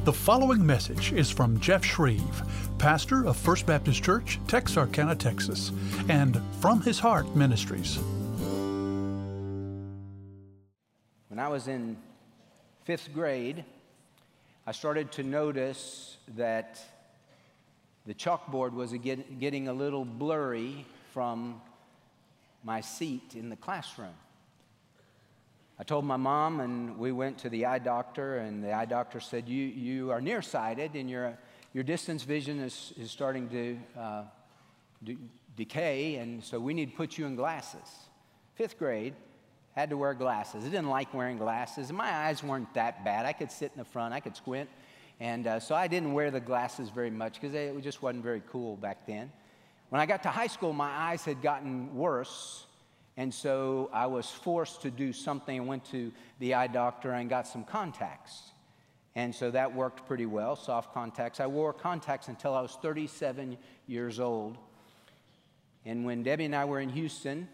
The following message is from Jeff Shreve, pastor of First Baptist Church, Texarkana, Texas, and From His Heart Ministries. When I was in 5th grade, I started to notice that the chalkboard was getting a little blurry from my seat in the classroom. I told my mom, and we went to the eye doctor, and the eye doctor said, you are nearsighted, and your distance vision is starting to decay, and so we need to put you in glasses. 5th grade, had to wear glasses. I didn't like wearing glasses, and my eyes weren't that bad. I could sit in the front, I could squint, and so I didn't wear the glasses very much because it just wasn't very cool back then. When I got to high school, my eyes had gotten worse. And so I was forced to do something. I went to the eye doctor and got some contacts. And so that worked pretty well, soft contacts. I wore contacts until I was 37 years old. And when Debbie and I were in Houston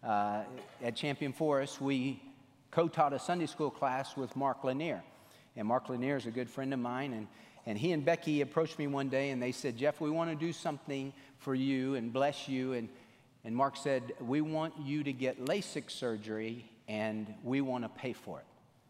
at Champion Forest, we co-taught a Sunday school class with Mark Lanier. And Mark Lanier is a good friend of mine. And he and Becky approached me one day and they said, Jeff, we want to do something for you and bless you. And Mark said, we want you to get LASIK surgery, and we want to pay for it.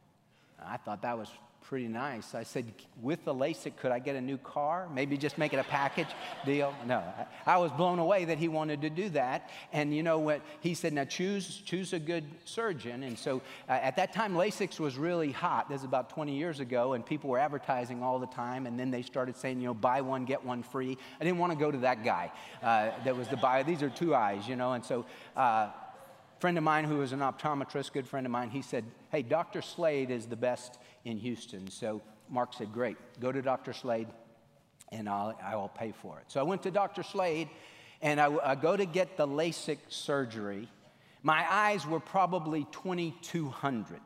I thought that was pretty nice. I said, with the LASIK, could I get a new car? Maybe just make it a package deal? No. I was blown away that he wanted to do that. And you know what? He said, now choose a good surgeon. And so at that time, LASIK was really hot. This is about 20 years ago, and people were advertising all the time. And then they started saying, buy one, get one free. I didn't want to go to that guy that was the buyer. These are two eyes, And so friend of mine who was an optometrist, good friend of mine, he said, hey, Dr. Slade is the best in Houston. So Mark said, great, go to Dr. Slade and I will pay for it. So I went to Dr. Slade and I go to get the LASIK surgery. My eyes were probably 2200.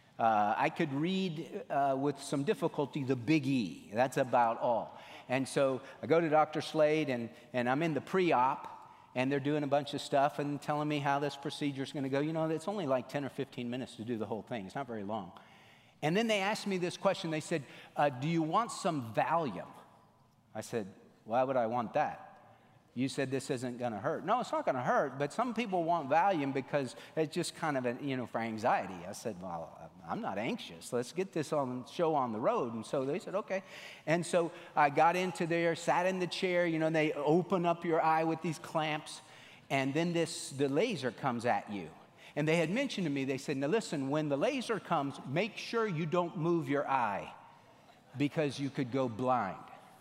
I could read with some difficulty the big E. That's about all. And so I go to Dr. Slade and I'm in the pre-op. And they're doing a bunch of stuff and telling me how this procedure is going to go. It's only like 10 or 15 minutes to do the whole thing. It's not very long. And then they asked me this question. They said, do you want some Valium? I said, why would I want that? You said this isn't going to hurt. No, it's not going to hurt, but some people want Valium because it's just kind of, for anxiety. I said, well, I'm not anxious. Let's get this show on the road. And so they said, okay. And so I got into there, sat in the chair. They open up your eye with these clamps, and then the laser comes at you. And they had mentioned to me, they said, now listen, when the laser comes, make sure you don't move your eye because you could go blind.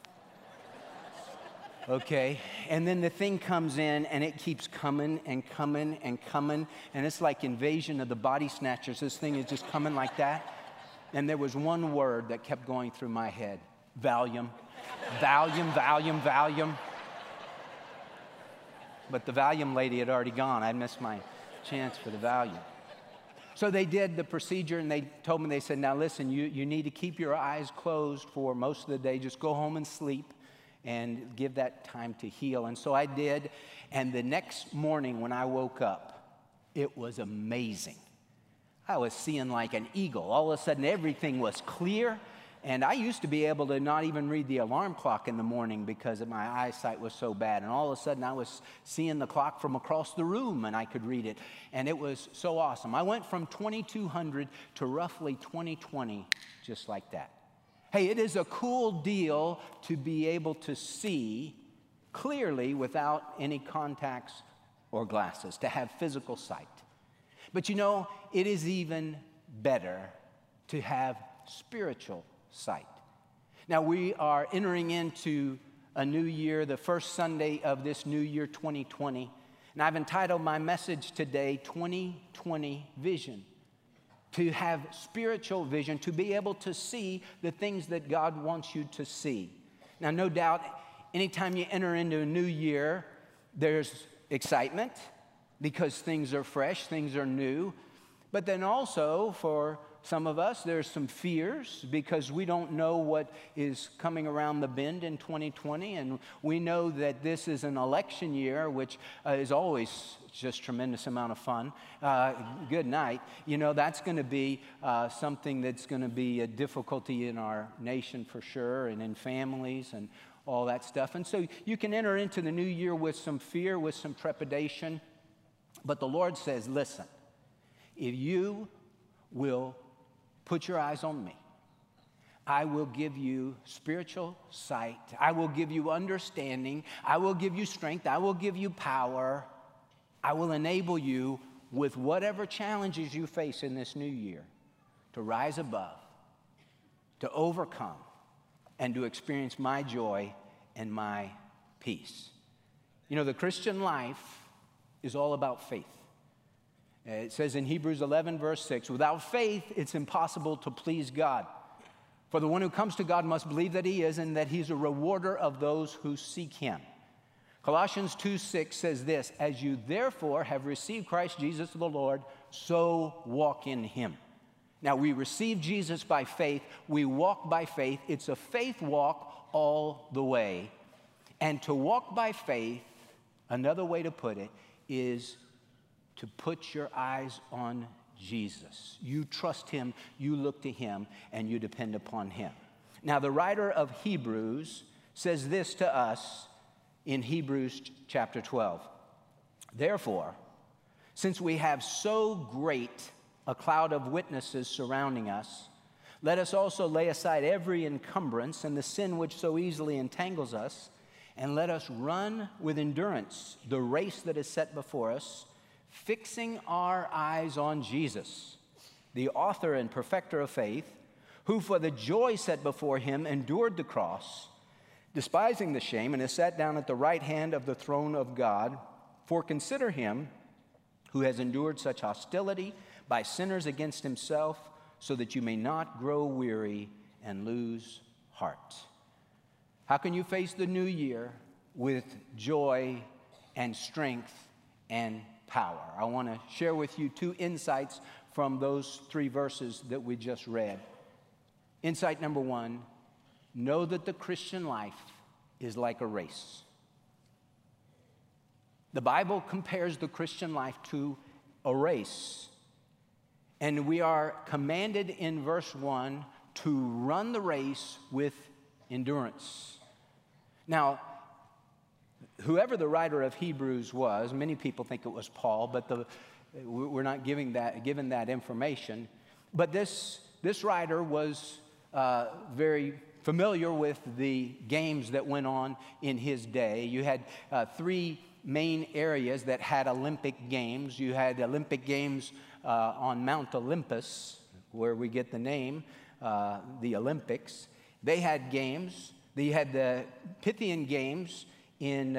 Okay, and then the thing comes in and it keeps coming and coming and coming, and it's like Invasion of the Body Snatchers. This thing is just coming like that. And there was one word that kept going through my head: Valium, Valium, Valium, Valium. But the Valium lady had already gone. I missed my chance for the Valium. So they did the procedure and they told me, they said, now listen, you need to keep your eyes closed for most of the day. Just go home and sleep and give that time to heal. And so I did, and the next morning when I woke up, it was amazing. I was seeing like an eagle. All of a sudden, everything was clear, and I used to be able to not even read the alarm clock in the morning because my eyesight was so bad, and all of a sudden, I was seeing the clock from across the room, and I could read it, and it was so awesome. I went from 2200 to roughly 20/20, just like that. Hey, it is a cool deal to be able to see clearly without any contacts or glasses, to have physical sight. But it is even better to have spiritual sight. Now, we are entering into a new year, the first Sunday of this new year, 2020. And I've entitled my message today, 2020 Vision. To have spiritual vision, to be able to see the things that God wants you to see. Now, no doubt, anytime you enter into a new year, there's excitement because things are fresh, things are new. But then also, for some of us, there's some fears because we don't know what is coming around the bend in 2020, and we know that this is an election year, which is always just tremendous amount of fun. Good night. You know, that's going to be something that's going to be a difficulty in our nation for sure, and in families and all that stuff. And so you can enter into the new year with some fear, with some trepidation. But the Lord says, listen, if you will put your eyes on me, I will give you spiritual sight. I will give you understanding. I will give you strength. I will give you power. I will enable you with whatever challenges you face in this new year to rise above, to overcome, and to experience my joy and my peace. You know, the Christian life is all about faith. It says in Hebrews 11, verse 6, without faith, it's impossible to please God. For the one who comes to God must believe that he is and that he's a rewarder of those who seek him. Colossians 2:6 says this, as you therefore have received Christ Jesus the Lord, so walk in him. Now, we receive Jesus by faith. We walk by faith. It's a faith walk all the way. And to walk by faith, another way to put it, is to put your eyes on Jesus. You trust him, you look to him, and you depend upon him. Now, the writer of Hebrews says this to us in Hebrews chapter 12. Therefore, since we have so great a cloud of witnesses surrounding us, let us also lay aside every encumbrance and the sin which so easily entangles us, and let us run with endurance the race that is set before us, fixing our eyes on Jesus, the author and perfecter of faith, who for the joy set before him endured the cross, despising the shame, and is sat down at the right hand of the throne of God. For consider him who has endured such hostility by sinners against himself, so that you may not grow weary and lose heart. How can you face the new year with joy and strength and power? I want to share with you two insights from those three verses that we just read. Insight number one, know that the Christian life is like a race. The Bible compares the Christian life to a race. And we are commanded in verse 1 to run the race with endurance. Now, whoever the writer of Hebrews was, many people think it was Paul, but we're not given that information. But this writer was very familiar with the games that went on in his day. You had three main areas that had Olympic Games. You had Olympic Games on Mount Olympus, where we get the name, the Olympics. They had games. You had the Pythian Games in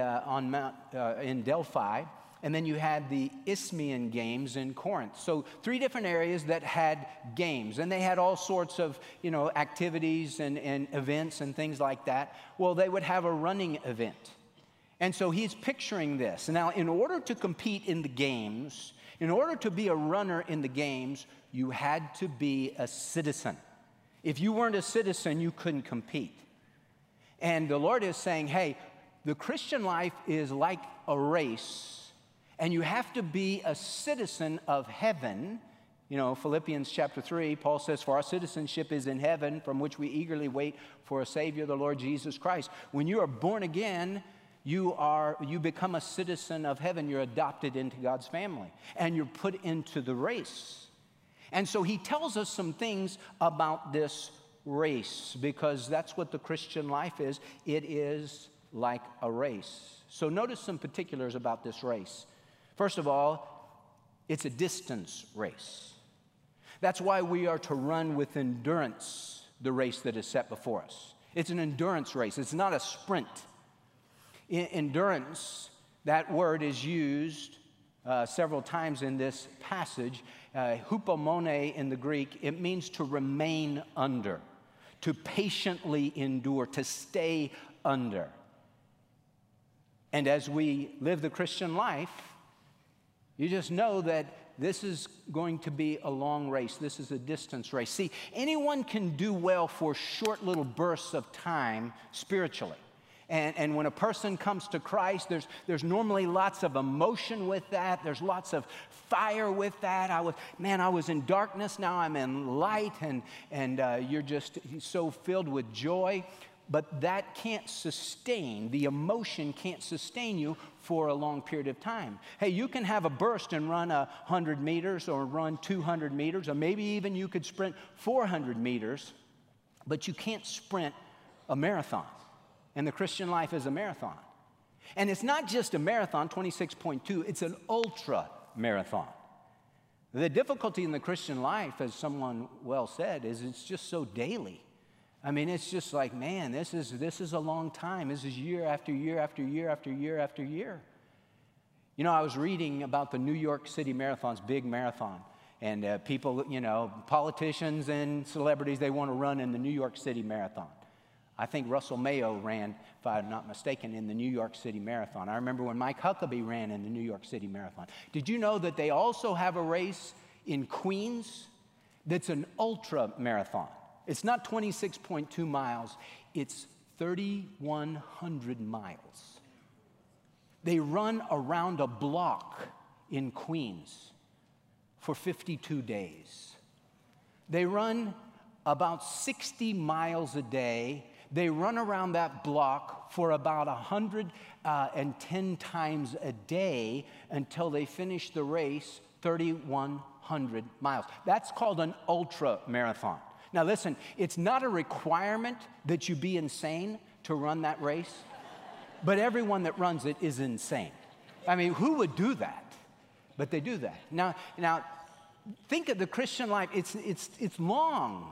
Delphi, and then you had the Isthmian Games in Corinth. So three different areas that had games, and they had all sorts of activities and events and things like that. Well, they would have a running event. And so he's picturing this. Now, in order to compete in the games, in order to be a runner in the games, you had to be a citizen. If you weren't a citizen, you couldn't compete. And the Lord is saying, hey, the Christian life is like a race, and you have to be a citizen of heaven. Philippians chapter 3, Paul says, for our citizenship is in heaven, from which we eagerly wait for a Savior, the Lord Jesus Christ. When you are born again, you become a citizen of heaven. You're adopted into God's family, and you're put into the race. And so he tells us some things about this race, because that's what the Christian life is. It is like a race. So notice some particulars about this race. First of all, it's a distance race. That's why we are to run with endurance the race that is set before us. It's an endurance race. It's not a sprint. Endurance, that word is used several times in this passage. Hupomone in the Greek, it means to remain under, to patiently endure, to stay under. And as we live the Christian life, you just know that this is going to be a long race. This is a distance race. See, anyone can do well for short little bursts of time spiritually. And when a person comes to Christ, there's normally lots of emotion with that. There's lots of fire with that. I was in darkness, now I'm in light, and you're just so filled with joy. But that can't sustain, the emotion can't sustain you for a long period of time. Hey, you can have a burst and run 100 meters or run 200 meters, or maybe even you could sprint 400 meters, but you can't sprint a marathon. And the Christian life is a marathon. And it's not just a marathon, 26.2, it's an ultra marathon. The difficulty in the Christian life, as someone well said, is it's just so daily. I mean, it's just like, man, this is a long time. This is year after year after year after year after year. You know, I was reading about the New York City Marathon's big marathon. And people, you know, politicians and celebrities, they want to run in the New York City Marathon. I think Russell Mayo ran, if I'm not mistaken, in the New York City Marathon. I remember when Mike Huckabee ran in the New York City Marathon. Did you know that they also have a race in Queens that's an ultra marathon? It's not 26.2 miles, it's 3,100 miles. They run around a block in Queens for 52 days. They run about 60 miles a day. They run around that block for about 110 times a day until they finish the race, 3,100 miles. That's called an ultra marathon. Now listen, it's not a requirement that you be insane to run that race, but everyone that runs it is insane. I mean, who would do that? But they do that. Now think of the Christian life. It's long.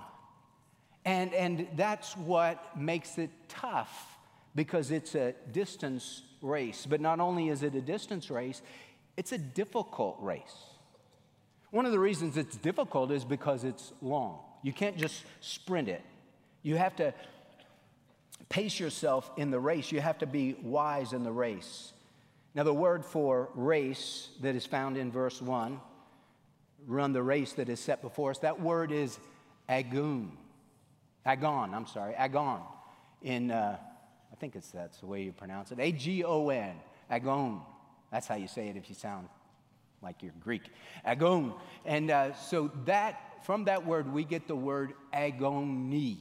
And that's what makes it tough, because it's a distance race. But not only is it a distance race, it's a difficult race. One of the reasons it's difficult is because it's long. You can't just sprint it. You have to pace yourself in the race. You have to be wise in the race. Now, the word for race that is found in verse 1, run the race that is set before us, that word is agon. Agon. In, I think that's the way you pronounce it. A-G-O-N, agon. That's how you say it if you sound like you're Greek. Agon. And so from that word, we get the word agony.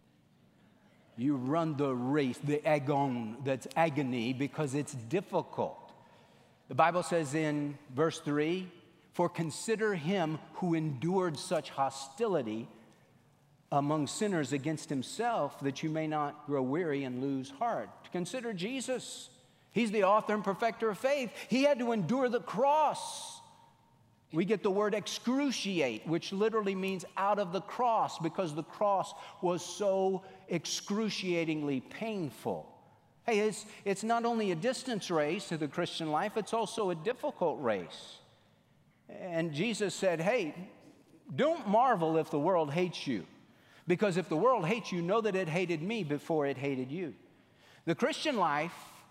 You run the race, the agon, that's agony, because it's difficult. The Bible says in verse 3, for consider him who endured such hostility among sinners against himself, that you may not grow weary and lose heart. Consider Jesus. He's the author and perfecter of faith. He had to endure the cross. We get the word excruciate, which literally means out of the cross, because the cross was so excruciatingly painful. Hey, it's not only a distance race to the Christian life, it's also a difficult race. And Jesus said, hey, don't marvel if the world hates you. Because if the world hates you, know that it hated me before it hated you. The Christian life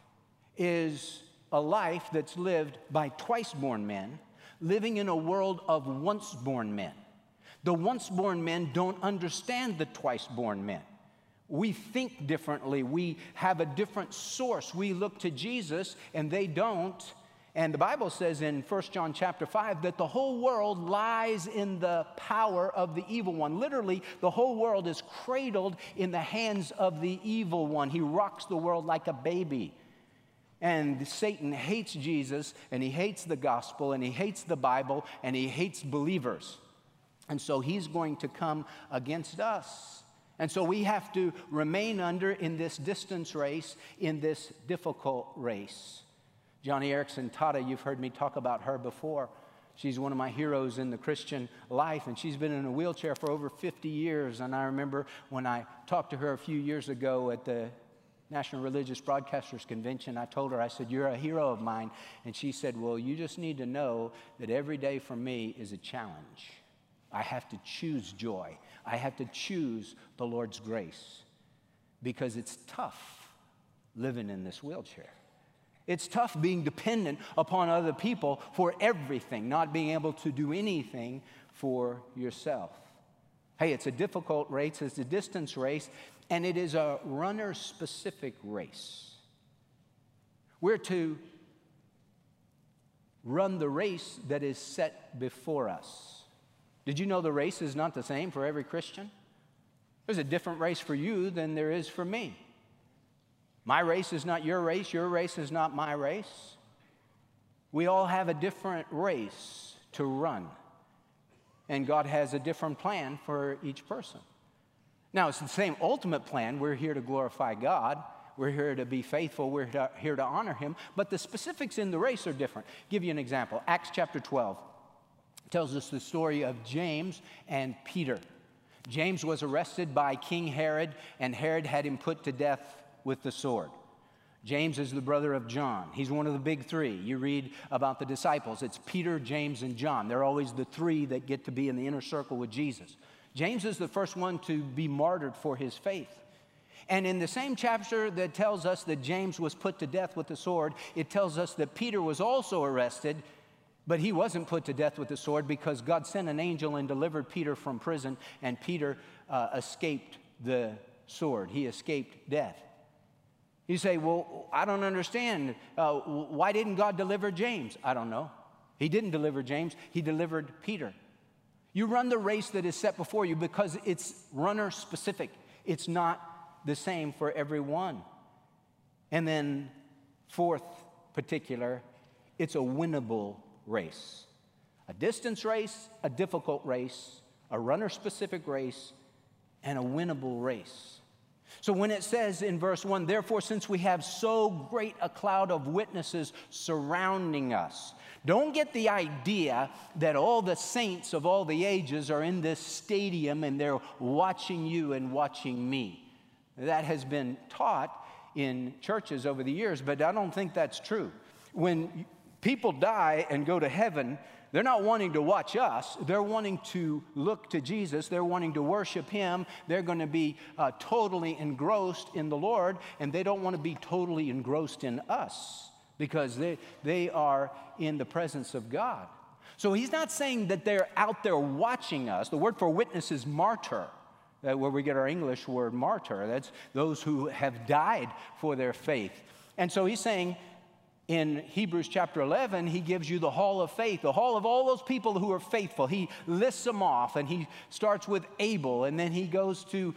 is a life that's lived by twice-born men, living in a world of once-born men. The once-born men don't understand the twice-born men. We think differently. We have a different source. We look to Jesus, and they don't. And the Bible says in 1 John chapter 5 that the whole world lies in the power of the evil one. Literally, the whole world is cradled in the hands of the evil one. He rocks the world like a baby. And Satan hates Jesus, and he hates the gospel, and he hates the Bible, and he hates believers. And so he's going to come against us. And so we have to remain in this distance race, in this difficult race. Joni Eareckson Tada, you've heard me talk about her before. She's one of my heroes in the Christian life, and she's been in a wheelchair for over 50 years. And I remember when I talked to her a few years ago at the National Religious Broadcasters Convention, I told her, I said, you're a hero of mine. And she said, well, you just need to know that every day for me is a challenge. I have to choose joy. I have to choose the Lord's grace, because it's tough living in this wheelchair. It's tough being dependent upon other people for everything, not being able to do anything for yourself. Hey, it's a difficult race, it's a distance race, and it is a runner-specific race. We're to run the race that is set before us. Did you know the race is not the same for every Christian? There's a different race for you than there is for me. My race is not your race is not my race. We all have a different race to run. And God has a different plan for each person. Now, it's the same ultimate plan. We're here to glorify God. We're here to be faithful. We're here to honor Him. But the specifics in the race are different. I'll give you an example. Acts chapter 12 tells us the story of James and Peter. James was arrested by King Herod, and Herod had him put to death with the sword. James is the brother of John. He's one of the big three. You read about the disciples. It's Peter, James, and John. They're always the three that get to be in the inner circle with Jesus. James is the first one to be martyred for his faith. And in the same chapter that tells us that James was put to death with the sword, it tells us that Peter was also arrested, but he wasn't put to death with the sword because God sent an angel and delivered Peter from prison, and Peter escaped the sword. He escaped death. You say, well, I don't understand. Why didn't God deliver James? I don't know. He didn't deliver James. He delivered Peter. You run the race that is set before you because it's runner-specific. It's not the same for everyone. And then fourth particular, it's a winnable race. A distance race, a difficult race, a runner-specific race, and a winnable race. So when it says in verse 1, therefore, since we have so great a cloud of witnesses surrounding us, don't get the idea that all the saints of all the ages are in this stadium and they're watching you and watching me. That has been taught in churches over the years, but I don't think that's true. When people die and go to heaven, they're not wanting to watch us. They're wanting to look to Jesus. They're wanting to worship Him. They're going to be totally engrossed in the Lord, and they don't want to be totally engrossed in us because they are in the presence of God. So He's not saying that they're out there watching us. The word for witness is martyr, where we get our English word martyr. That's those who have died for their faith. And so He's saying, in Hebrews chapter 11, he gives you the hall of faith, the hall of all those people who are faithful. He lists them off, and he starts with Abel, and then he goes to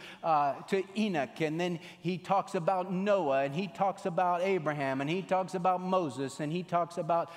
Enoch, and then he talks about Noah, and he talks about Abraham, and he talks about Moses, and he talks about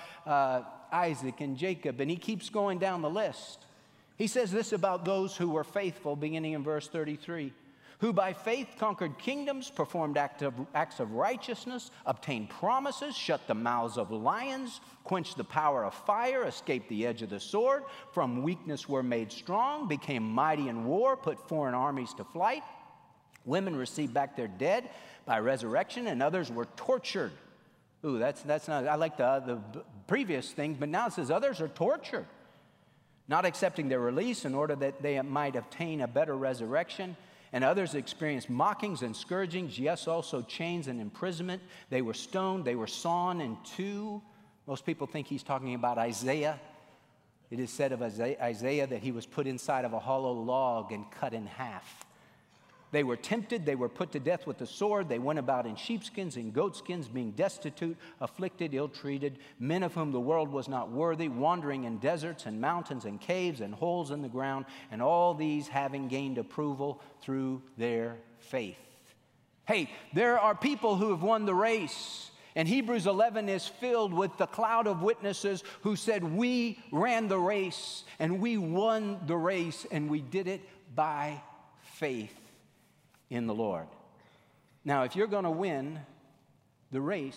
Isaac and Jacob, and he keeps going down the list. He says this about those who were faithful, beginning in verse 33. Who by faith conquered kingdoms, performed acts of righteousness, obtained promises, shut the mouths of lions, quenched the power of fire, escaped the edge of the sword, from weakness were made strong, became mighty in war, put foreign armies to flight. Women received back their dead by resurrection, and others were tortured. Ooh, that's not, I like the previous things, but now it says others are tortured, not accepting their release in order that they might obtain a better resurrection. And others experienced mockings and scourgings, yes, also chains and imprisonment. They were stoned, they were sawn in two. Most people think he's talking about Isaiah. It is said of Isaiah that he was put inside of a hollow log and cut in half. They were tempted, they were put to death with the sword. They went about in sheepskins and goatskins, being destitute, afflicted, ill-treated, men of whom the world was not worthy, wandering in deserts and mountains and caves and holes in the ground, and all these having gained approval through their faith. Hey, there are people who have won the race. And Hebrews 11 is filled with the cloud of witnesses who said, we ran the race, and we won the race, and we did it by faith in the Lord. Now, if you're going to win the race,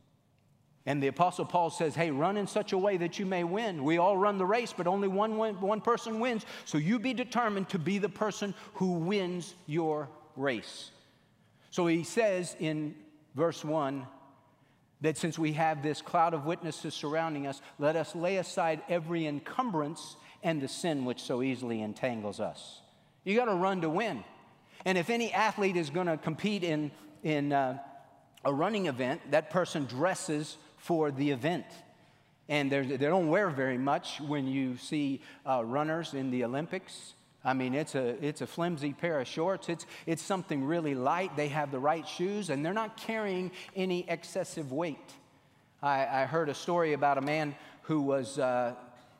and the Apostle Paul says, hey, run in such a way that you may win. We all run the race, but only one person wins. So you be determined to be the person who wins your race. So he says in verse 1 that since we have this cloud of witnesses surrounding us, let us lay aside every encumbrance and the sin which so easily entangles us. You got to run to win. And if any athlete is going to compete in a running event, that person dresses for the event. And they don't wear very much when you see runners in the Olympics. I mean, it's a flimsy pair of shorts. It's something really light. They have the right shoes, and they're not carrying any excessive weight. I heard a story about a man who was the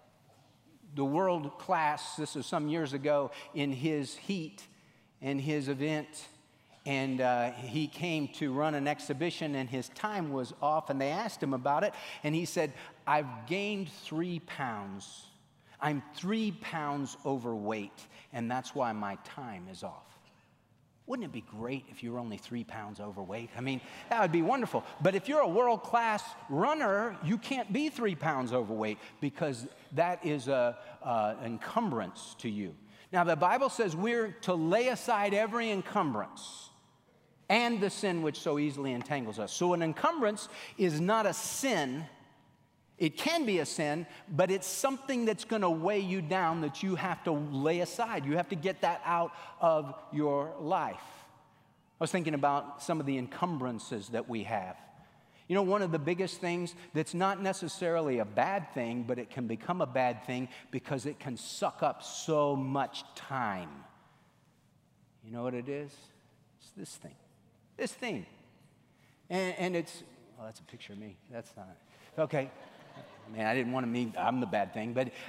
world class, this was some years ago, in his heat, in his event. And he came to run an exhibition, and his time was off, and they asked him about it, and he said, I've gained 3 pounds. I'm 3 pounds overweight, and that's why my time is off. Wouldn't it be great if you were only 3 pounds overweight? I mean, that would be wonderful. But if you're a world-class runner, you can't be 3 pounds overweight because that is an encumbrance to you. Now, the Bible says we're to lay aside every encumbrance and the sin which so easily entangles us. So an encumbrance is not a sin. It can be a sin, but it's something that's going to weigh you down that you have to lay aside. You have to get that out of your life. I was thinking about some of the encumbrances that we have. You know, one of the biggest things that's not necessarily a bad thing, but it can become a bad thing because it can suck up so much time. You know what it is? It's this thing. This thing. And it's, oh, that's a picture of me. That's not it. Okay. Man, I didn't want to mean I'm the bad thing, but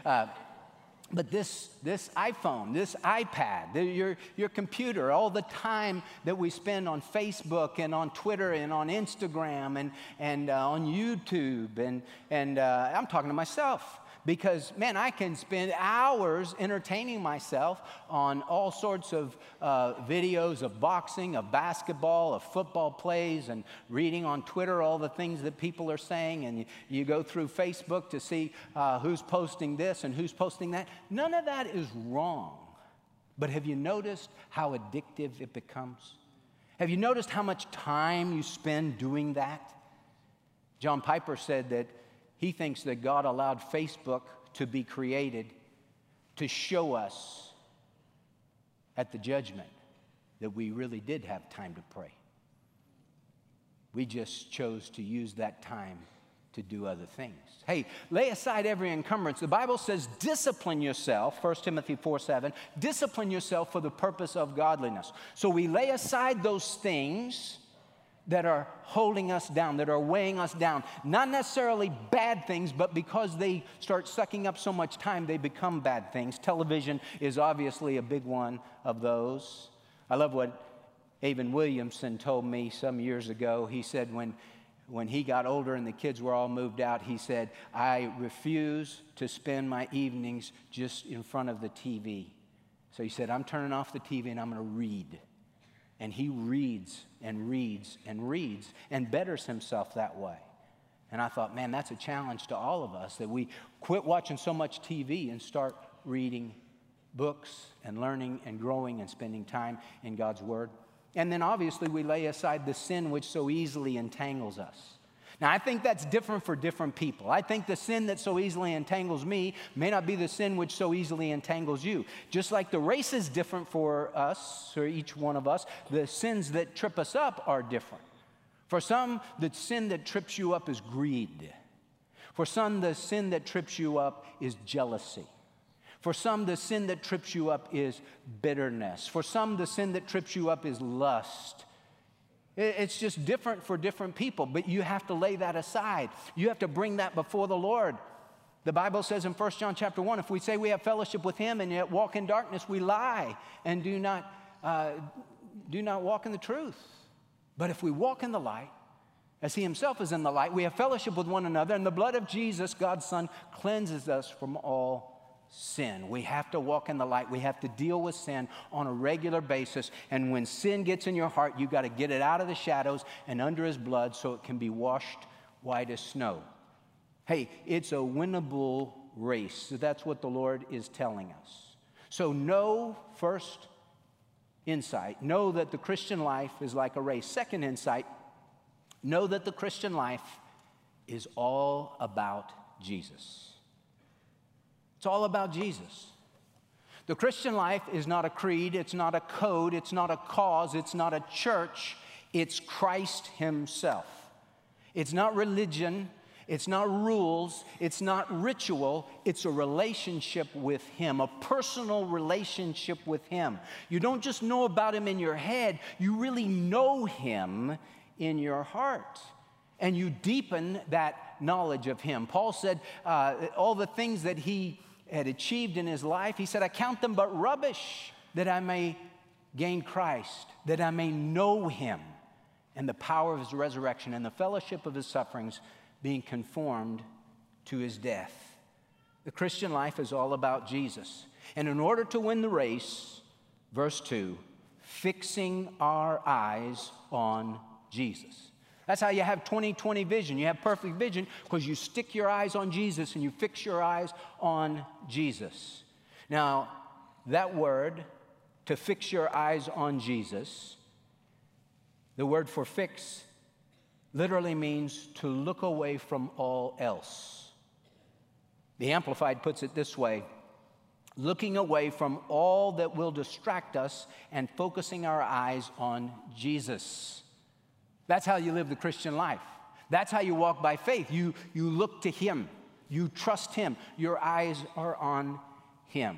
this iPhone, this iPad, your computer, all the time that we spend on Facebook and on Twitter and on Instagram and on YouTube, and I'm talking to myself. Because, man, I can spend hours entertaining myself on all sorts of videos of boxing, of basketball, of football plays, and reading on Twitter all the things that people are saying. And you go through Facebook to see who's posting this and who's posting that. None of that is wrong. But have you noticed how addictive it becomes? Have you noticed how much time you spend doing that? John Piper said that he thinks that God allowed Facebook to be created to show us at the judgment that we really did have time to pray. We just chose to use that time to do other things. Hey, lay aside every encumbrance. The Bible says discipline yourself, 1 Timothy 4:7, discipline yourself for the purpose of godliness. So we lay aside those things that are holding us down, that are weighing us down. Not necessarily bad things, but because they start sucking up so much time, they become bad things. Television is obviously a big one of those. I love what Avon Williamson told me some years ago. He said when he got older and the kids were all moved out, he said, I refuse to spend my evenings just in front of the TV. So he said, I'm turning off the TV and I'm going to read. And he reads and reads and reads and betters himself that way. And I thought, man, that's a challenge to all of us, that we quit watching so much TV and start reading books and learning and growing and spending time in God's Word. And then obviously we lay aside the sin which so easily entangles us. Now, I think that's different for different people. I think the sin that so easily entangles me may not be the sin which so easily entangles you. Just like the race is different for us, or each one of us, the sins that trip us up are different. For some, the sin that trips you up is greed. For some, the sin that trips you up is jealousy. For some, the sin that trips you up is bitterness. For some, the sin that trips you up is lust. It's just different for different people, but you have to lay that aside. You have to bring that before the Lord. The Bible says in 1 John chapter 1, if we say we have fellowship with Him and yet walk in darkness, we lie and do not walk in the truth. But if we walk in the light, as He Himself is in the light, we have fellowship with one another, and the blood of Jesus, God's Son, cleanses us from all sin. We have to walk in the light. We have to deal with sin on a regular basis. And when sin gets in your heart, you've got to get it out of the shadows and under His blood so it can be washed white as snow. Hey, it's a winnable race. That's what the Lord is telling us. So know, first insight, know that the Christian life is like a race. Second insight, know that the Christian life is all about Jesus. It's all about Jesus. The Christian life is not a creed, it's not a code, it's not a cause, it's not a church. It's Christ himself. It's not religion. It's not rules. It's not ritual. It's a relationship with him, a personal relationship with him. You don't just know about him in your head. You really know him in your heart. And you deepen that knowledge of him. Paul said all the things that he had achieved in his life, he said, I count them but rubbish, that I may gain Christ, that I may know him and the power of his resurrection and the fellowship of his sufferings, being conformed to his death. The Christian life is all about Jesus. And in order to win the race, verse 2, fixing our eyes on Jesus. That's how you have 20/20 vision. You have perfect vision because you stick your eyes on Jesus and you fix your eyes on Jesus. Now, that word, to fix your eyes on Jesus, the word for fix literally means to look away from all else. The Amplified puts it this way: looking away from all that will distract us and focusing our eyes on Jesus. That's how you live the Christian life. That's how you walk by faith. You look to him. You trust him. Your eyes are on him.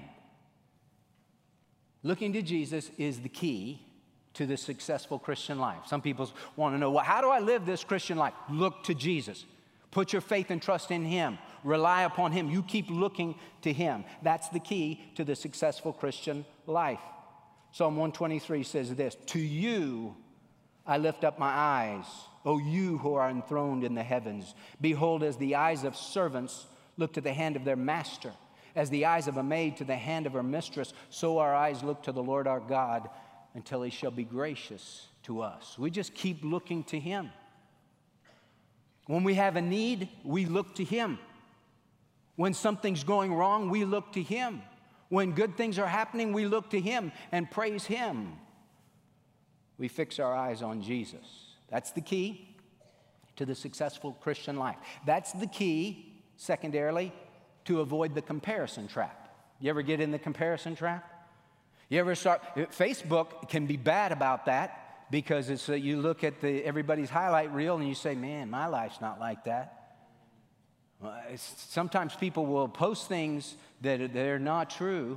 Looking to Jesus is the key to the successful Christian life. Some people want to know, well, how do I live this Christian life? Look to Jesus. Put your faith and trust in him. Rely upon him. You keep looking to him. That's the key to the successful Christian life. Psalm 123 says this: to you I lift up my eyes, O you who are enthroned in the heavens. Behold, as the eyes of servants look to the hand of their master, as the eyes of a maid to the hand of her mistress, so our eyes look to the Lord our God until he shall be gracious to us. We just keep looking to him. When we have a need, we look to him. When something's going wrong, we look to him. When good things are happening, we look to him and praise him. We fix our eyes on Jesus. That's the key to the successful Christian life. That's the key, secondarily, to avoid the comparison trap. You ever get in the comparison trap? You ever start? Facebook can be bad about that because it's you look at everybody's highlight reel and you say, man, my life's not like that. Sometimes people will post things that they're not true.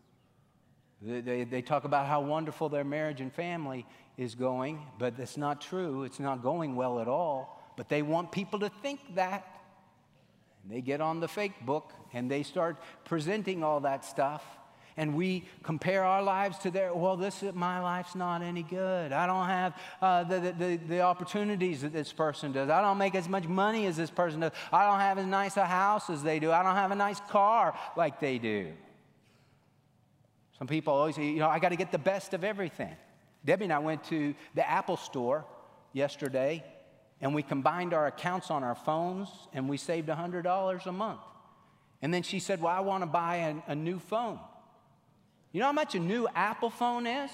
They talk about how wonderful their marriage and family is going, but that's not true. It's not going well at all. But they want people to think that. And they get on the fake book and they start presenting all that stuff. And we compare our lives to their, well, my life's not any good. I don't have the opportunities that this person does. I don't make as much money as this person does. I don't have as nice a house as they do. I don't have a nice car like they do. Some people always say, I got to get the best of everything. Debbie and I went to the Apple store yesterday, and we combined our accounts on our phones, and we saved $100 a month. And then she said, well, I want to buy a new phone. You know how much a new Apple phone is?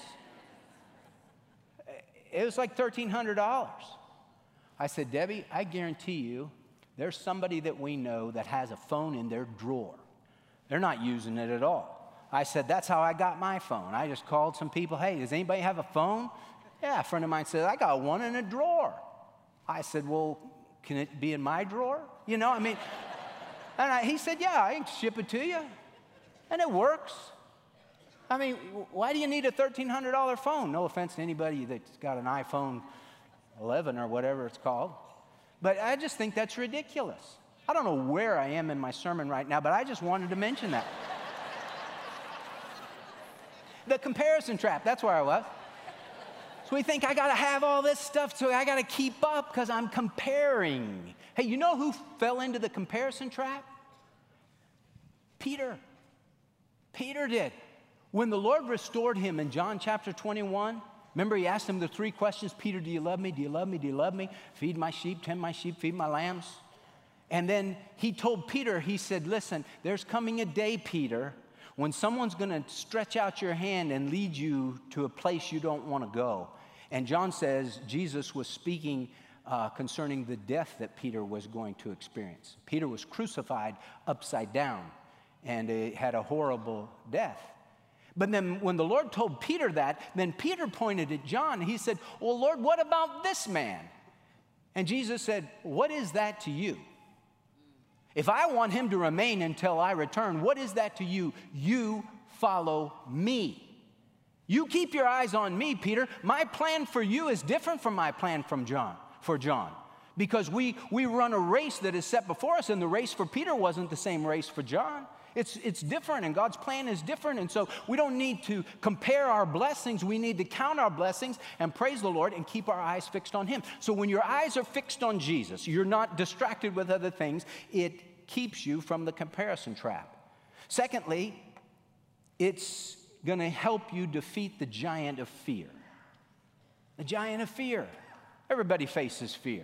It was like $1,300. I said, Debbie, I guarantee you there's somebody that we know that has a phone in their drawer. They're not using it at all. I said, that's how I got my phone. I just called some people, hey, does anybody have a phone? Yeah, a friend of mine said, I got one in a drawer. I said, well, can it be in my drawer? And he said, yeah, I can ship it to you. And it works. Why do you need a $1,300 phone? No offense to anybody that's got an iPhone 11 or whatever it's called. But I just think that's ridiculous. I don't know where I am in my sermon right now, but I just wanted to mention that. The comparison trap, that's where I was. So we think I got to have all this stuff, so I got to keep up because I'm comparing. Hey, you know who fell into the comparison trap? Peter. Peter did. When the Lord restored him in John chapter 21, remember he asked him the 3 questions, Peter, do you love me? Do you love me? Do you love me? Feed my sheep, tend my sheep, feed my lambs. And then he told Peter, he said, listen, there's coming a day, Peter, when someone's going to stretch out your hand and lead you to a place you don't want to go. And John says Jesus was speaking concerning the death that Peter was going to experience. Peter was crucified upside down and had a horrible death. But then when the Lord told Peter that, then Peter pointed at John. He said, well, Lord, what about this man? And Jesus said, what is that to you? If I want him to remain until I return, what is that to you? You follow me. You keep your eyes on me, Peter. My plan for you is different from my plan for John. Because we run a race that is set before us, and the race for Peter wasn't the same race for John. It's different, and God's plan is different. And so we don't need to compare our blessings. We need to count our blessings and praise the Lord and keep our eyes fixed on him. So when your eyes are fixed on Jesus, you're not distracted with other things. It keeps you from the comparison trap. Secondly, it's going to help you defeat the giant of fear. The giant of fear. Everybody faces fear.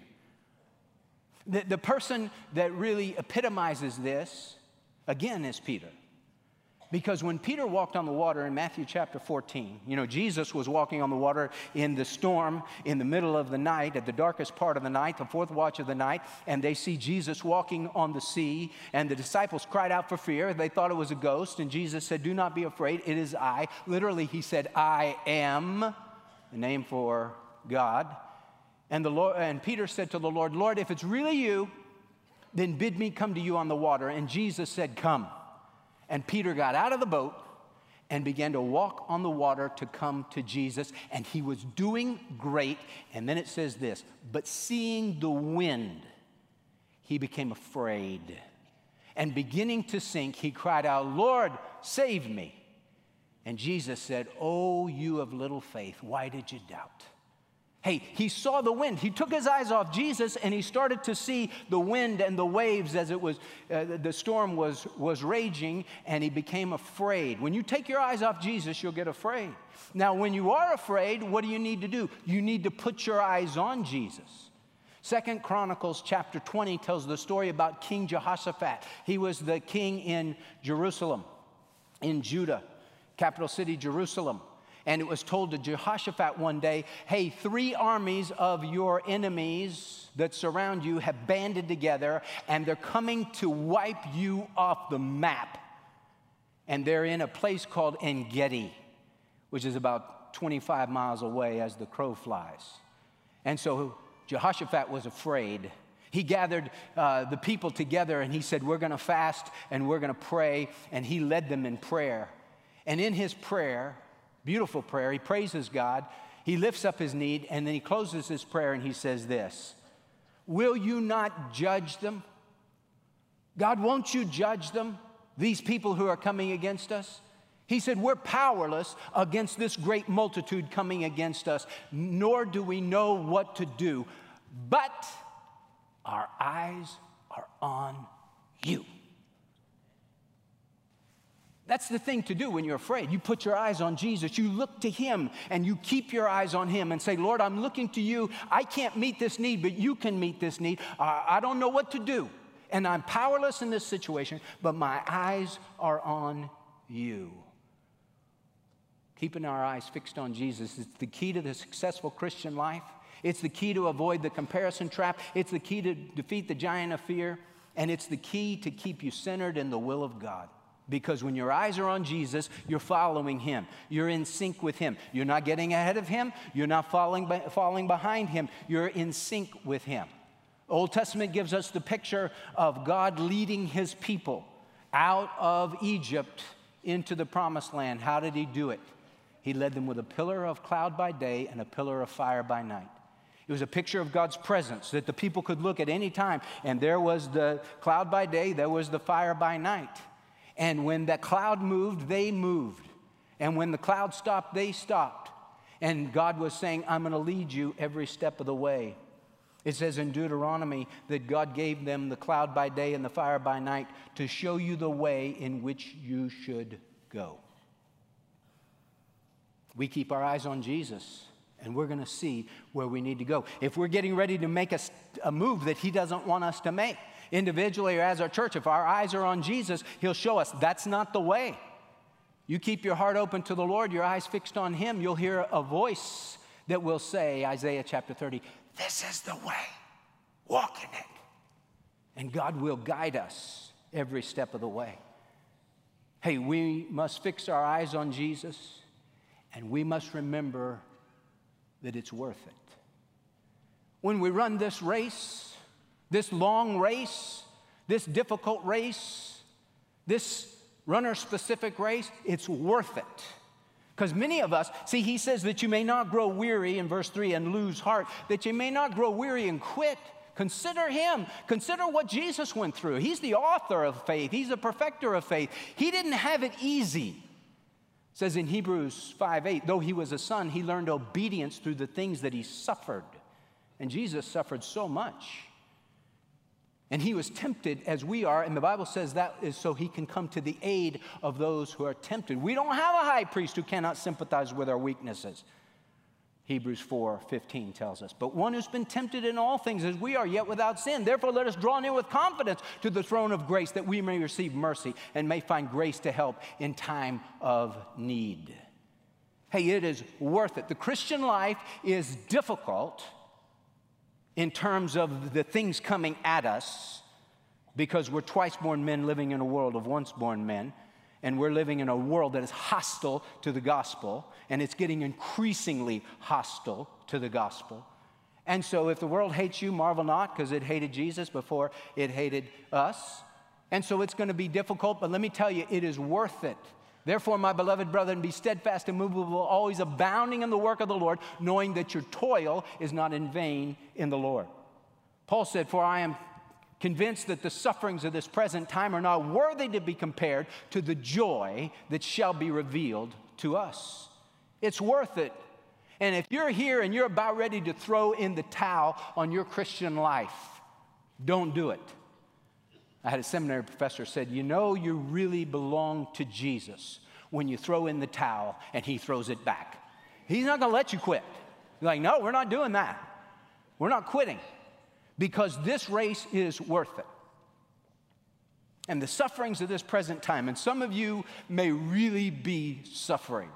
The person that really epitomizes this, again, is Peter. Because when Peter walked on the water in Matthew chapter 14, Jesus was walking on the water in the storm in the middle of the night, at the darkest part of the night, the fourth watch of the night, and they see Jesus walking on the sea, and the disciples cried out for fear. They thought it was a ghost, and Jesus said, do not be afraid, it is I. Literally, he said, I am, the name for God. And Peter said to the Lord, Lord, if it's really you, then bid me come to you on the water. And Jesus said, come. And Peter got out of the boat and began to walk on the water to come to Jesus. And he was doing great. And then it says this, but seeing the wind, he became afraid. And beginning to sink, he cried out, Lord, save me. And Jesus said, oh, you of little faith, why did you doubt? Hey, he saw the wind. He took his eyes off Jesus, and he started to see the wind and the waves as it was, the storm was raging, and he became afraid. When you take your eyes off Jesus, you'll get afraid. Now, when you are afraid, what do you need to do? You need to put your eyes on Jesus. 2 Chronicles chapter 20 tells the story about King Jehoshaphat. He was the king in Jerusalem, in Judah, capital city Jerusalem. And it was told to Jehoshaphat one day, hey, 3 armies of your enemies that surround you have banded together, and they're coming to wipe you off the map. And they're in a place called En-Gedi, which is about 25 miles away as the crow flies. And so Jehoshaphat was afraid. He gathered the people together, and he said, we're going to fast and we're going to pray. And he led them in prayer. And in his prayer, beautiful prayer, he praises God, he lifts up his need, and then he closes his prayer and he says this, will you not judge them? God, won't you judge them, these people who are coming against us? He said, we're powerless against this great multitude coming against us, nor do we know what to do, but our eyes are on you. That's the thing to do when you're afraid. You put your eyes on Jesus. You look to him, and you keep your eyes on him and say, Lord, I'm looking to you. I can't meet this need, but you can meet this need. I don't know what to do, and I'm powerless in this situation, but my eyes are on you. Keeping our eyes fixed on Jesus is the key to the successful Christian life. It's the key to avoid the comparison trap. It's the key to defeat the giant of fear, and it's the key to keep you centered in the will of God. Because when your eyes are on Jesus, you're following him. You're in sync with him. You're not getting ahead of him. You're not falling behind him. You're in sync with him. Old Testament gives us the picture of God leading his people out of Egypt into the promised land. How did he do it? He led them with a pillar of cloud by day and a pillar of fire by night. It was a picture of God's presence that the people could look at any time. And there was the cloud by day, there was the fire by night. And when that cloud moved, they moved. And when the cloud stopped, they stopped. And God was saying, I'm going to lead you every step of the way. It says in Deuteronomy that God gave them the cloud by day and the fire by night to show you the way in which you should go. We keep our eyes on Jesus, and we're going to see where we need to go. If we're getting ready to make a move that he doesn't want us to make, individually or as our church, if our eyes are on Jesus, he'll show us that's not the way. You keep your heart open to the Lord, your eyes fixed on him, you'll hear a voice that will say, Isaiah chapter 30, this is the way, walk in it. And God will guide us every step of the way. Hey, we must fix our eyes on Jesus, and we must remember that it's worth it. When we run this race, this long race, this difficult race, this runner-specific race, it's worth it. Because many of us, see, he says that you may not grow weary in verse 3 and lose heart, that you may not grow weary and quit. Consider him. Consider what Jesus went through. He's the author of faith. He's the perfecter of faith. He didn't have it easy. It says in Hebrews 5:8, though he was a son, he learned obedience through the things that he suffered. And Jesus suffered so much. And he was tempted as we are, and the Bible says that is so he can come to the aid of those who are tempted. We don't have a high priest who cannot sympathize with our weaknesses. Hebrews 4:15 tells us, but one who's been tempted in all things as we are, yet without sin. Therefore, let us draw near with confidence to the throne of grace, that we may receive mercy and may find grace to help in time of need. Hey, it is worth it. The Christian life is difficult in terms of the things coming at us, because we're twice-born men living in a world of once-born men, and we're living in a world that is hostile to the gospel, and it's getting increasingly hostile to the gospel. And so if the world hates you, marvel not, because it hated Jesus before it hated us. And so it's going to be difficult, but let me tell you, it is worth it. Therefore, my beloved brethren, be steadfast and immovable, always abounding in the work of the Lord, knowing that your toil is not in vain in the Lord. Paul said, for I am convinced that the sufferings of this present time are not worthy to be compared to the joy that shall be revealed to us. It's worth it. And if you're here and you're about ready to throw in the towel on your Christian life, don't do it. I had a seminary professor said, you know you really belong to Jesus when you throw in the towel and he throws it back. He's not going to let you quit. You're like, no, we're not doing that. We're not quitting, because this race is worth it. And the sufferings of this present time, and some of you may really be suffering,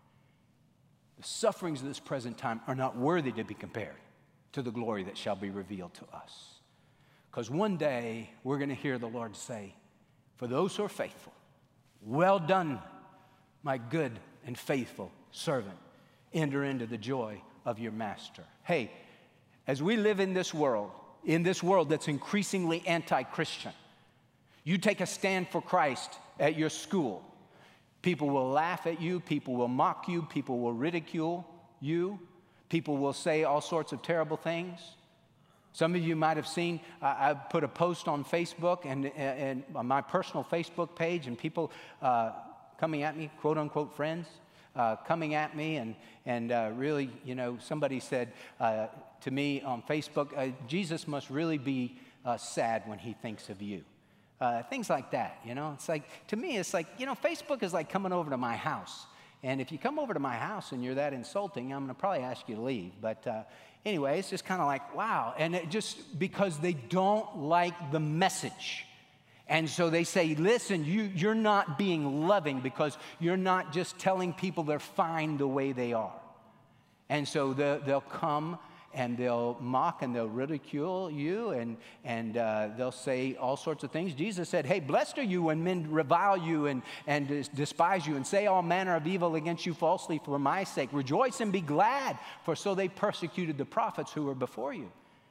the sufferings of this present time are not worthy to be compared to the glory that shall be revealed to us. Because one day we're going to hear the Lord say, for those who are faithful, well done, my good and faithful servant. Enter into the joy of your master. Hey, as we live in this world that's increasingly anti-Christian, you take a stand for Christ at your school. People will laugh at you. People will mock you. People will ridicule you. People will say all sorts of terrible things. Some of you might have seen, I put a post on Facebook and on my personal Facebook page, and people coming at me, quote unquote friends, coming at me, and really, you know, somebody said to me on Facebook, Jesus must really be sad when he thinks of you. Things like that, you know. It's like, to me, it's like, you know, Facebook is like coming over to my house. And if you come over to my house and you're that insulting, I'm going to probably ask you to leave. But anyway, it's just kind of like, wow. And it just because they don't like the message. And so they say, listen, you're not being loving because you're not just telling people they're fine the way they are. And so they'll come and they'll mock and they'll ridicule you and they'll say all sorts of things. Jesus said, hey, blessed are you when men revile you and despise you and say all manner of evil against you falsely for my sake. Rejoice and be glad, for so they persecuted the prophets who were before you.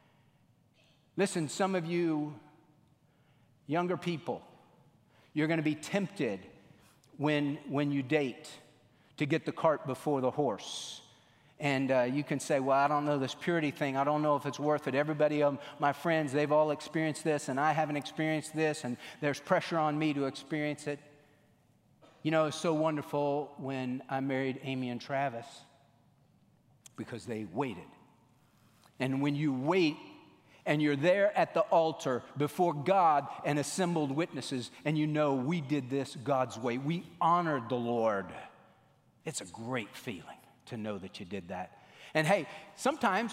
Listen, some of you younger people, you're going to be tempted when you date to get the cart before the horse. And you can say, well, I don't know this purity thing. I don't know if it's worth it. Everybody, my friends, they've all experienced this, and I haven't experienced this, and there's pressure on me to experience it. You know, it's so wonderful when I married Amy and Travis because they waited. And when you wait and you're there at the altar before God and assembled witnesses, and you know we did this God's way, we honored the Lord, it's a great feeling to know that you did that. And hey, sometimes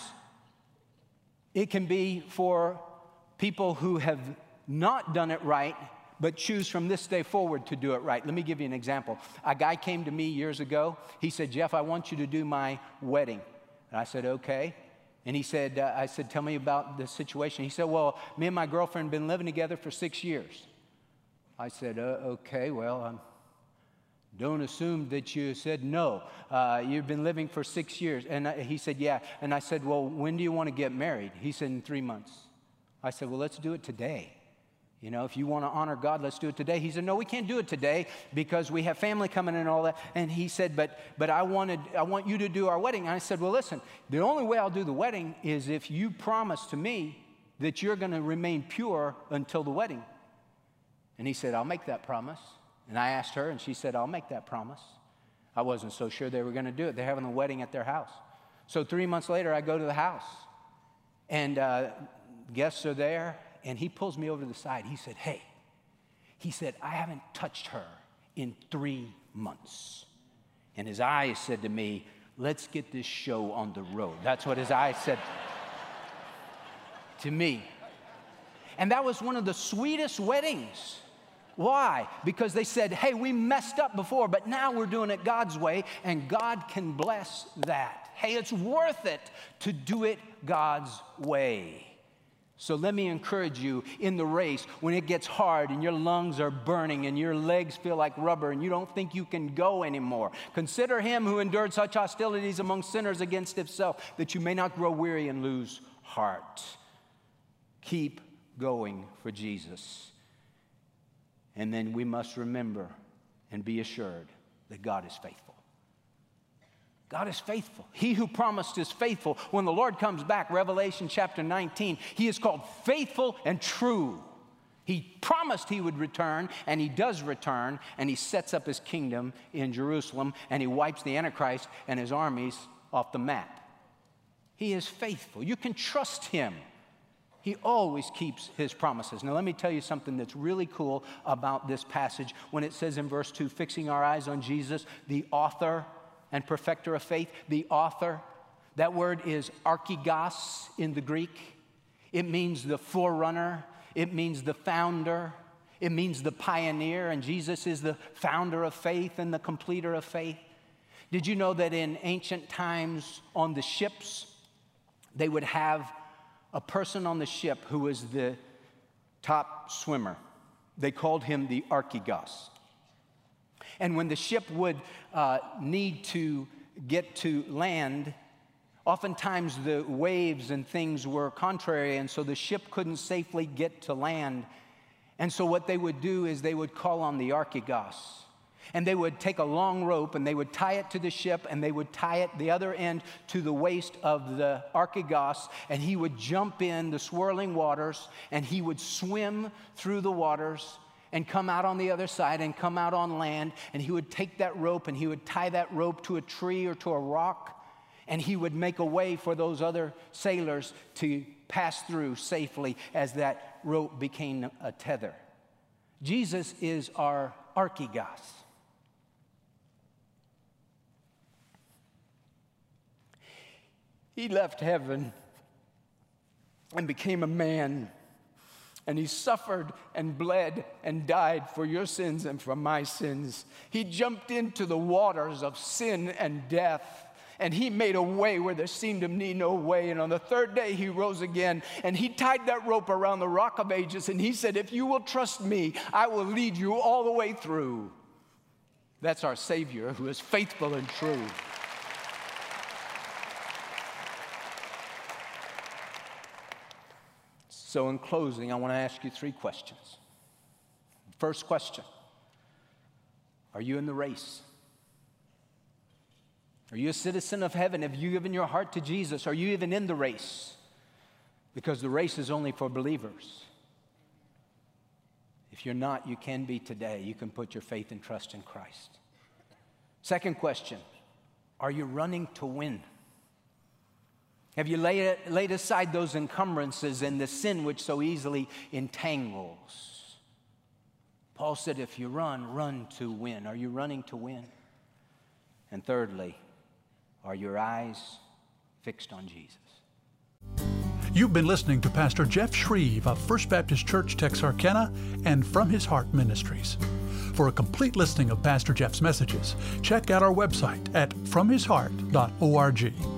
it can be for people who have not done it right, but choose from this day forward to do it right. Let me give you an example. A guy came to me years ago. He said, Jeff, I want you to do my wedding. And I said, okay. And he said, I said, tell me about the situation. He said, well, me and my girlfriend have been living together for 6 years. I said, okay, well, Don't assume that you said no. You've been living for 6 years. And he said, yeah. And I said, well, when do you want to get married? He said, in 3 months. I said, well, let's do it today. You know, if you want to honor God, let's do it today. He said, no, we can't do it today because we have family coming in and all that. And he said, but I want you to do our wedding. And I said, well, listen, the only way I'll do the wedding is if you promise to me that you're going to remain pure until the wedding. And he said, I'll make that promise. And I asked her, and she said, I'll make that promise. I wasn't so sure they were going to do it. They're having a wedding at their house. So 3 months later, I go to the house, and guests are there, and he pulls me over to the side. He said, hey, he said, I haven't touched her in 3 months. And his eyes said to me, let's get this show on the road. That's what his eyes said to me. And that was one of the sweetest weddings. Why? Because they said, hey, we messed up before, but now we're doing it God's way, and God can bless that. Hey, it's worth it to do it God's way. So let me encourage you in the race, when it gets hard and your lungs are burning and your legs feel like rubber and you don't think you can go anymore, consider him who endured such hostilities among sinners against himself, that you may not grow weary and lose heart. Keep going for Jesus. And then we must remember and be assured that God is faithful. God is faithful. He who promised is faithful. When the Lord comes back, Revelation chapter 19, he is called faithful and true. He promised he would return, and he does return, and he sets up his kingdom in Jerusalem, and he wipes the Antichrist and his armies off the map. He is faithful. You can trust him. He always keeps his promises. Now, let me tell you something that's really cool about this passage when it says in verse 2, fixing our eyes on Jesus, the author and perfecter of faith. The author, that word is archigos in the Greek. It means the forerunner. It means the founder. It means the pioneer. And Jesus is the founder of faith and the completer of faith. Did you know that in ancient times on the ships, they would have a person on the ship who was the top swimmer? They called him the archigos. And when the ship would need to get to land, oftentimes the waves and things were contrary, and so the ship couldn't safely get to land. And so what they would do is they would call on the archigos. And they would take a long rope and they would tie it to the ship, and they would tie it the other end to the waist of the archigos, and he would jump in the swirling waters and he would swim through the waters and come out on the other side and come out on land, and he would take that rope and he would tie that rope to a tree or to a rock, and he would make a way for those other sailors to pass through safely as that rope became a tether. Jesus is our archigos. He left heaven and became a man, and he suffered and bled and died for your sins and for my sins. He jumped into the waters of sin and death, and he made a way where there seemed to be no way. And on the third day, he rose again, and he tied that rope around the Rock of Ages, and he said, if you will trust me, I will lead you all the way through. That's our Savior, who is faithful and true. So in closing, I want to ask you 3 questions. First question, are you in the race? Are you a citizen of heaven? Have you given your heart to Jesus? Are you even in the race? Because the race is only for believers. If you're not, you can be today. You can put your faith and trust in Christ. Second question, are you running to win? Have you laid aside those encumbrances and the sin which so easily entangles? Paul said, if you run to win. Are you running to win? And thirdly, are your eyes fixed on Jesus? You've been listening to Pastor Jeff Shreve of First Baptist Church, Texarkana, and From His Heart Ministries. For a complete listing of Pastor Jeff's messages, check out our website at fromhisheart.org.